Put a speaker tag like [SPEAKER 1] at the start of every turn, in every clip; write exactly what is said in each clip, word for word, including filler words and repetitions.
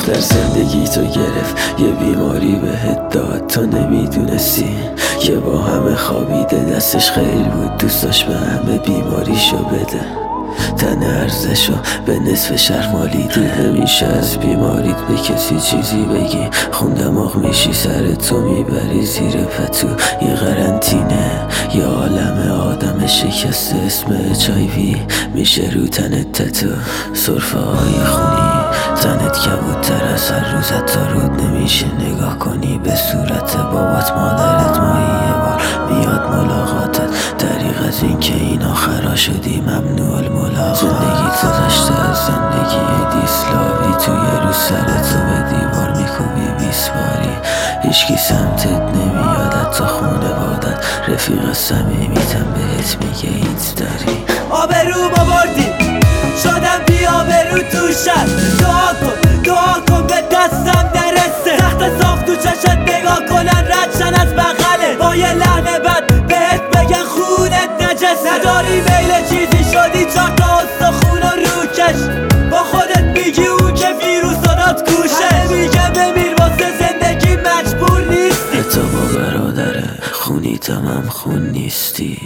[SPEAKER 1] دختر زندگی تو گرفت، یه بیماری بهت داد تو نمیدونستی. یه با همه خوابیده دستش خیلی بود، دوست داشت به همه بیماریشو بده. تن ارزشو به نصف شهر مالیدی. همیشه از بیماریت به کسی چیزی بگی، خون دماغ میشی سر تو میبری زیر پتو. یه قرنطینه یه عالم آدم شکسته اسم اچ آی وی میشه رو تنت تتو. سرفه های خونی تنت کبودتر از هر روز، حتی رود نمیشه نگاه کنی به صورت بابات مادرت. ماهی یه بار میاد ملاقاتت، دریغ از این که این آخرا شدی ممنوع الملاقات. زندگی گذشته از زندگی دیسلاوی، تو یه روز سرتو به دیوار میکوبی بیست باری. هیچکی سمتت نمیاد حتی خونوادت، رفیق صمیمیتم بهت میگه هیچ داری.
[SPEAKER 2] آبرو ما بردی شدم بی آبرو تو شد. دعا کن دعا کن به دستم نرسه، تخت صاف تو چشت نگاه کنن ردشن از بغله. با یه لحن بد بهت بگن خونت نجسه. نداری میل چیزی شدی چهار تا استخون و روکش. با خودت میگی اون که ویروس داد کوشه. همه میگه بمیر واسه زندگی مجبور نیستی.
[SPEAKER 1] حتی با برادر خونیتم هم خون نیستی.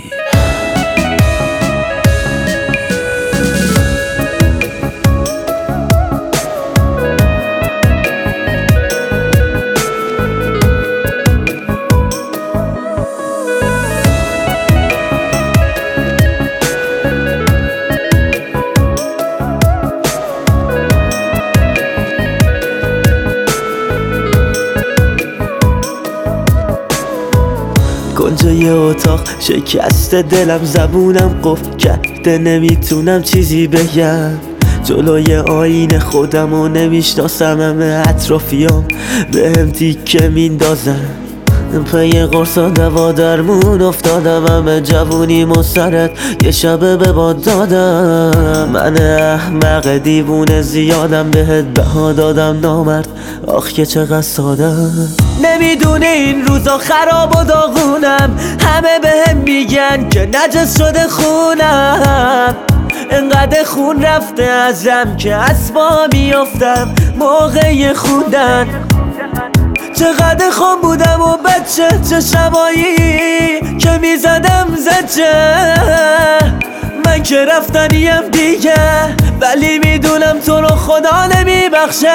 [SPEAKER 1] کنج یه اتاق شکست دلم، زبونم قفل کرده نمیتونم چیزی بگم. جلوی آینه خودم و نمیشناسم، همه اطرافیام به هم تیکه میندازم. پی قرص و دوا درمون افتادم، همه جوونیم و سرت یه شبه به باد دادم. من احمق دیوونه زیادم بهت بها دادم نامرد، آخ که چقدر سادم.
[SPEAKER 2] نمیدونه این روزا خراب و داغونم، همه بهم میگن که نجس شده خونم. انقدر خون رفته ازم که از پا میافتم موقع خوندن. چقدر خون بودم و بچه چشمایی که میزدم زجه. من که رفتنیم دیگه، ولی میدونم تو رو خدا نمیبخشه.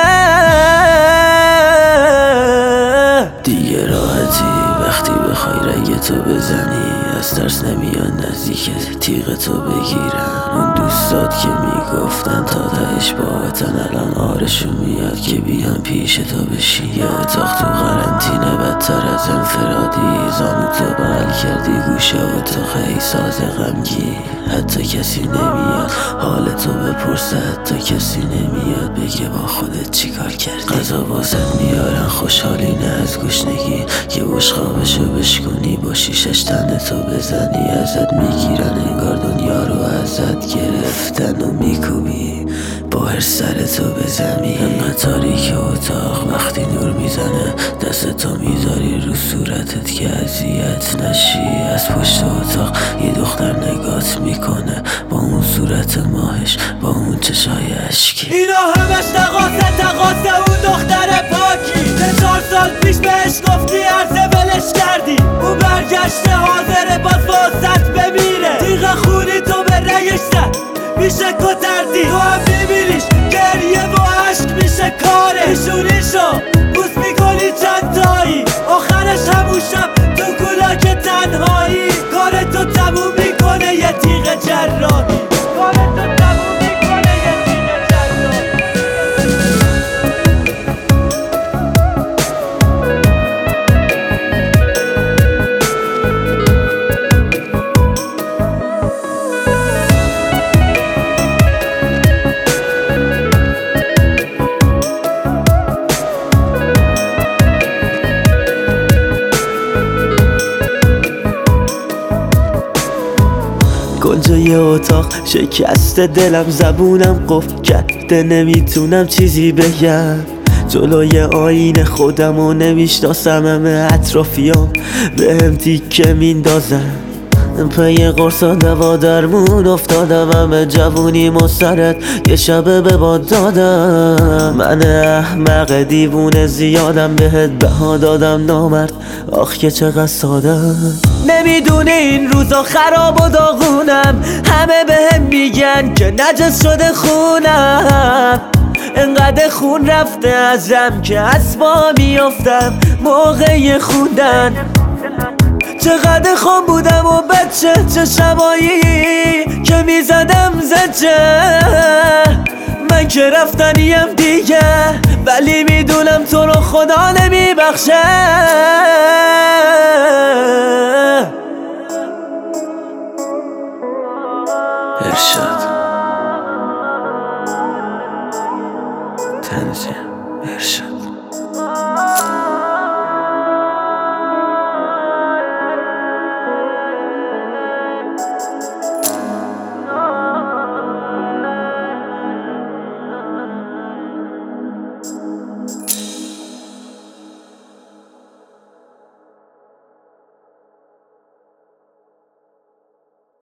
[SPEAKER 1] دیگه راحتی وقتی بخوای رنگ تو بزنی، از ترس نمیان نزدیک تیغ تو بگیرن. اون دوستات که میگفتن تا تهش باهاتن، الان آرشون میاد که بیان پیش تو بشین. یه اتاق تو قرنطینه بدتر از انفرادی، زانو تو بغل کردی گوشه اتاق ای ساز غمگی. حتی کسی نمیاد حال تو بپرسه، حتی کسی نمیاد بگه با خودت چیکار کردی. غذا واسه میارن خوشحالی نه از گشنگی، یه بشقابشو بشکنی با شیشش تن تو بزنی. ازت میگیرن انگار دنیا رو ازت گرفتن و میکوبی با هر سر تو به زمین. انقدر تاریک اتاق وقتی نور میزنه، دست تو میذاری رو صورتت که اذیت نشی. از پشت اتاق یه دختر نگات میکنه با اون صورت ماهش، با اون چشای اشکی.
[SPEAKER 2] اینا همش تقاسه تقاسه اون دختر پاکی. سه چهار سال پیش بهش گفتی عرضه ولش کردی، اون برگشته حاضره باز واسط بمیره. تیغ خونی تو به رگش زد میشه کتردی، تو هم میبینیش گریه و عشق میشه کاره. ایشونیشو بوس میکنی چند تایی، آخرش همون شب تو کولاک تنهایی. کار تو تموم میکنه یه تیغ جراحی. کار تو تموم میکنه یه تیغ جراحی.
[SPEAKER 1] کنج یه اتاق شکست دلم، زبونم قفل کرده نمیتونم چیزی بگم. جلوی آینه خودم و نمیشناسم، همه اطرافیام به هم تیکه میندازن. پی قرص و دوا درمون افتادم، همه جوونی مسترد یه شبه به باد دادم. من احمق دیوونه زیادم، بهت بها دادم نامرد، آخ که چقدر سادم. نمیدونه این روزا خراب و داغونم، همه بهم میگن که نجس شده خونم. انقدر خون رفته ازم که از پا میافتم موقع خوندن. چقدر خون بودم و بچه، چه شبایی که میزدم زجه. من که رفتنیم دیگه، ولی میدونم تو رو خدا نمیبخشه.